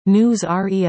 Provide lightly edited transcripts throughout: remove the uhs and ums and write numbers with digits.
News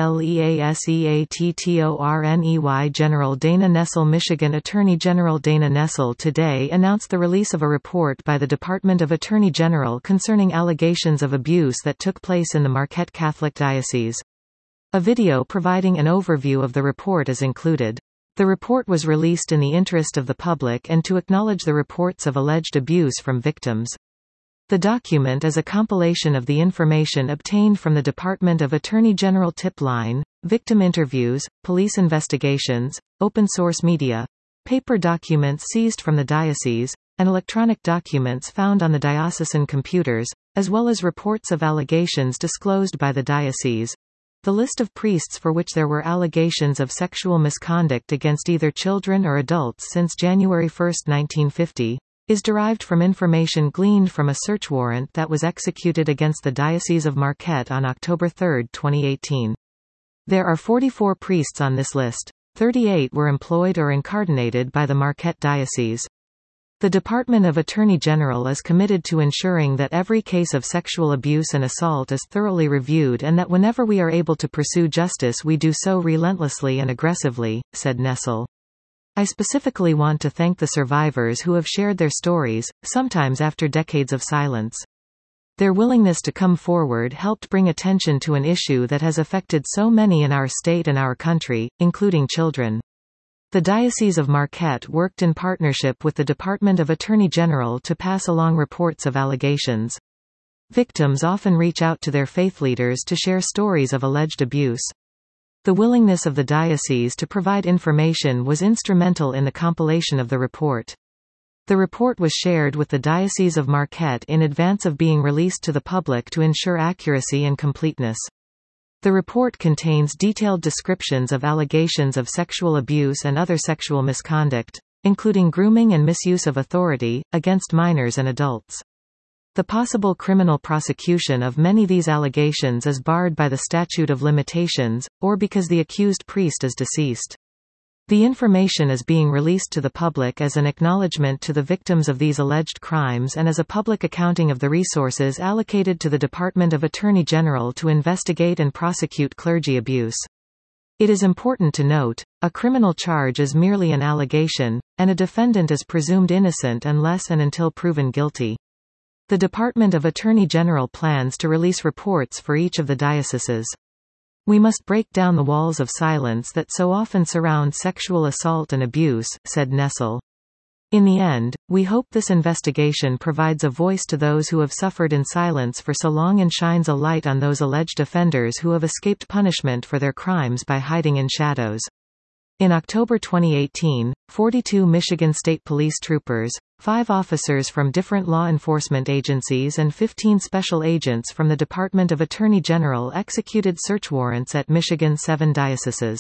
RELEASEATTORNEY. General Dana Nessel. Michigan Attorney General Dana Nessel today announced the release of a report by the Department of Attorney General concerning allegations of abuse that took place in the Marquette Catholic Diocese. A video providing an overview of the report is included. The report was released in the interest of the public and to acknowledge the reports of alleged abuse from victims. The document is a compilation of the information obtained from the Department of Attorney General tip line, victim interviews, police investigations, open-source media, paper documents seized from the diocese, and electronic documents found on the diocesan computers, as well as reports of allegations disclosed by the diocese. The list of priests for which there were allegations of sexual misconduct against either children or adults since January 1, 1950, is derived from information gleaned from a search warrant that was executed against the Diocese of Marquette on October 3, 2018. There are 44 priests on this list. 38 were employed or incardinated by the Marquette Diocese. The Department of Attorney General is committed to ensuring that every case of sexual abuse and assault is thoroughly reviewed and that whenever we are able to pursue justice we do so relentlessly and aggressively, said Nessel. I specifically want to thank the survivors who have shared their stories, sometimes after decades of silence. Their willingness to come forward helped bring attention to an issue that has affected so many in our state and our country, including children. The Diocese of Marquette worked in partnership with the Department of Attorney General to pass along reports of allegations. Victims often reach out to their faith leaders to share stories of alleged abuse. The willingness of the diocese to provide information was instrumental in the compilation of the report. The report was shared with the Diocese of Marquette in advance of being released to the public to ensure accuracy and completeness. The report contains detailed descriptions of allegations of sexual abuse and other sexual misconduct, including grooming and misuse of authority, against minors and adults. The possible criminal prosecution of many of these allegations is barred by the statute of limitations, or because the accused priest is deceased. The information is being released to the public as an acknowledgement to the victims of these alleged crimes and as a public accounting of the resources allocated to the Department of Attorney General to investigate and prosecute clergy abuse. It is important to note, a criminal charge is merely an allegation, and a defendant is presumed innocent unless and until proven guilty. The Department of Attorney General plans to release reports for each of the dioceses. We must break down the walls of silence that so often surround sexual assault and abuse, said Nessel. In the end, we hope this investigation provides a voice to those who have suffered in silence for so long and shines a light on those alleged offenders who have escaped punishment for their crimes by hiding in shadows. In October 2018, 42 Michigan State Police troopers, 5 officers from different law enforcement agencies and 15 special agents from the Department of Attorney General executed search warrants at Michigan's 7 dioceses.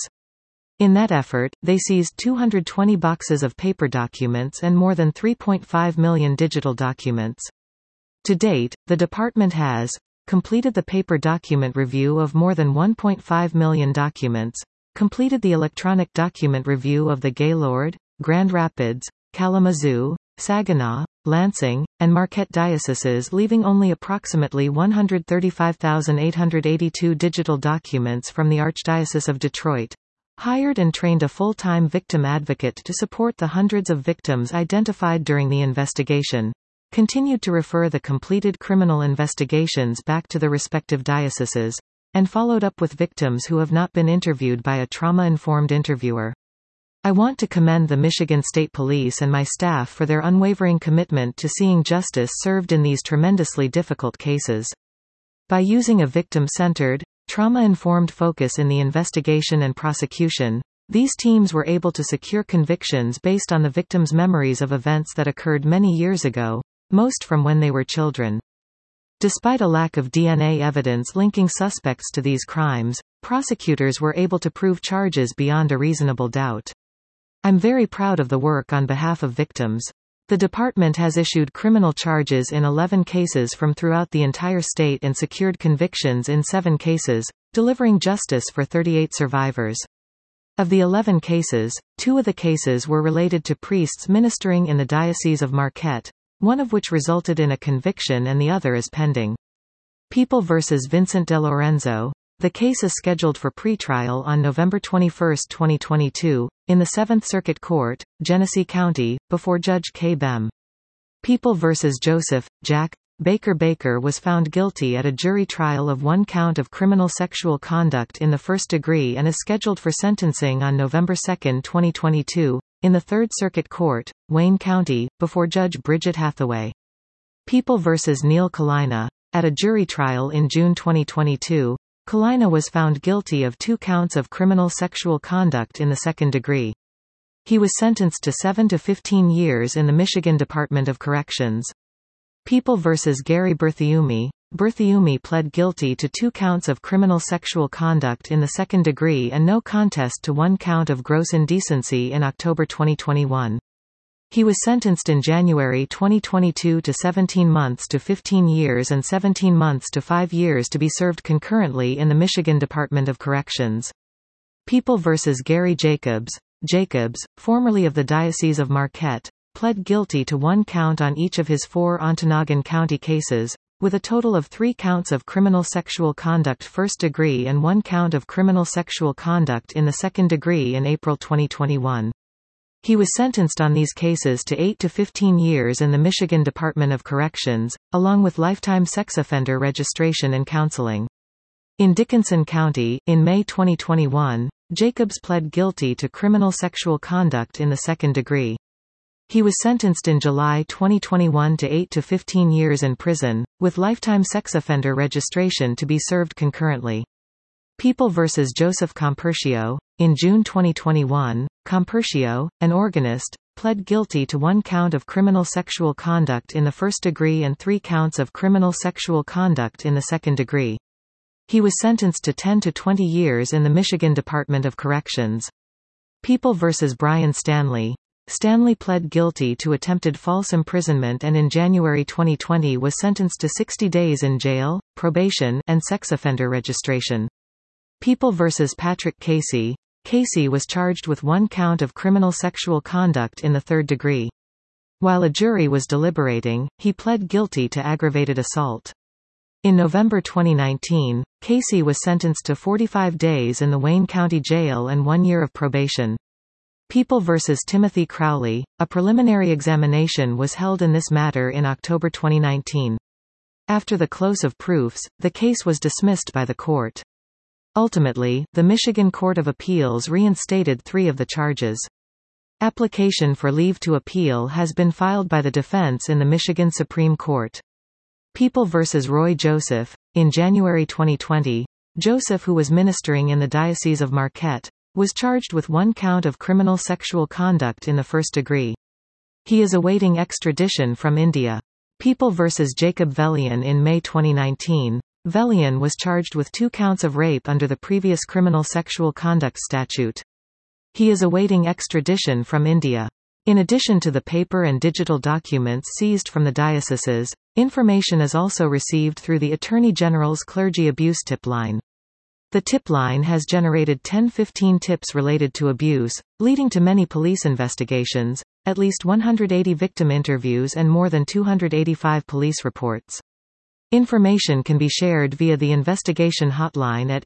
In that effort, they seized 220 boxes of paper documents and more than 3.5 million digital documents. To date, the department has completed the paper document review of more than 1.5 million documents, completed the electronic document review of the Gaylord, Grand Rapids, Kalamazoo, Saginaw, Lansing, and Marquette dioceses, leaving only approximately 135,882 digital documents from the Archdiocese of Detroit. Hired and trained a full-time victim advocate to support the hundreds of victims identified during the investigation. Continued to refer the completed criminal investigations back to the respective dioceses, and followed up with victims who have not been interviewed by a trauma-informed interviewer. I want to commend the Michigan State Police and my staff for their unwavering commitment to seeing justice served in these tremendously difficult cases. By using a victim-centered, trauma-informed focus in the investigation and prosecution, these teams were able to secure convictions based on the victims' memories of events that occurred many years ago, most from when they were children. Despite a lack of DNA evidence linking suspects to these crimes, prosecutors were able to prove charges beyond a reasonable doubt. I'm very proud of the work on behalf of victims. The department has issued criminal charges in 11 cases from throughout the entire state and secured convictions in 7 cases, delivering justice for 38 survivors. Of the 11 cases, 2 of the cases were related to priests ministering in the Diocese of Marquette, one of which resulted in a conviction and the other is pending. People v. Vincent De Lorenzo. The case is scheduled for pretrial on November 21, 2022, in the 7th Circuit Court, Genesee County, before Judge K. Bem. People v. Joseph, Jack Baker was found guilty at a jury trial of one count of criminal sexual conduct in the first degree and is scheduled for sentencing on November 2, 2022, in the 3rd Circuit Court, Wayne County, before Judge Bridget Hathaway. People v. Neil Kalina. At a jury trial in June 2022, Kalina was found guilty of 2 counts of criminal sexual conduct in the second degree. He was sentenced to 7 to 15 years in the Michigan Department of Corrections. People v. Gary Berthiaume. Berthiaume pled guilty to 2 counts of criminal sexual conduct in the second degree and no contest to 1 count of gross indecency in October 2021. He was sentenced in January 2022 to 17 months to 15 years and 17 months to 5 years to be served concurrently in the Michigan Department of Corrections. People v. Gary Jacobs. Jacobs, formerly of the Diocese of Marquette, pled guilty to 1 count on each of his 4 Ontonagon County cases, with a total of 3 counts of criminal sexual conduct first degree and 1 count of criminal sexual conduct in the second degree in April 2021. He was sentenced on these cases to 8 to 15 years in the Michigan Department of Corrections, along with lifetime sex offender registration and counseling. In Dickinson County, in May 2021, Jacobs pled guilty to criminal sexual conduct in the second degree. He was sentenced in July 2021 to 8 to 15 years in prison, with lifetime sex offender registration to be served concurrently. People v. Joseph Compercio. In June 2021, Compercio, an organist, pled guilty to 1 count of criminal sexual conduct in the first degree and 3 counts of criminal sexual conduct in the second degree. He was sentenced to 10 to 20 years in the Michigan Department of Corrections. People v. Brian Stanley. Stanley pled guilty to attempted false imprisonment and in January 2020 was sentenced to 60 days in jail, probation, and sex offender registration. People v. Patrick Casey. Casey was charged with 1 count of criminal sexual conduct in the third degree. While a jury was deliberating, he pled guilty to aggravated assault. In November 2019, Casey was sentenced to 45 days in the Wayne County Jail and 1 year of probation. People v. Timothy Crowley. A preliminary examination was held in this matter in October 2019. After the close of proofs, the case was dismissed by the court. Ultimately, the Michigan Court of Appeals reinstated 3 of the charges. Application for leave to appeal has been filed by the defense in the Michigan Supreme Court. People v. Roy Joseph. In January 2020, Joseph, who was ministering in the Diocese of Marquette, was charged with 1 count of criminal sexual conduct in the first degree. He is awaiting extradition from India. People v. Jacob Velian. In May 2019, Velian was charged with 2 counts of rape under the previous criminal sexual conduct statute. He is awaiting extradition from India. In addition to the paper and digital documents seized from the dioceses, information is also received through the Attorney General's Clergy Abuse Tip Line. The tip line has generated 10-15 tips related to abuse, leading to many police investigations, at least 180 victim interviews and more than 285 police reports. Information can be shared via the investigation hotline at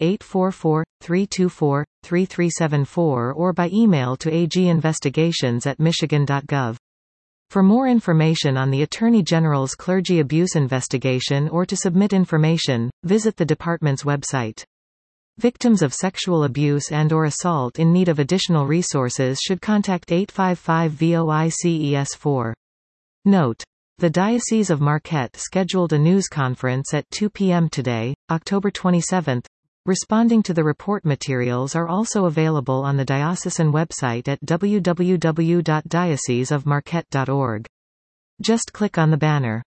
844-324-3374 or by email to aginvestigations@michigan.gov. For more information on the Attorney General's clergy abuse investigation or to submit information, visit the department's website. Victims of sexual abuse and/or assault in need of additional resources should contact 855-VOICES4. Note: the Diocese of Marquette scheduled a news conference at 2 p.m. today, October 27. Responding to the report materials are also available on the diocesan website at www.dioceseofmarquette.org. Just click on the banner.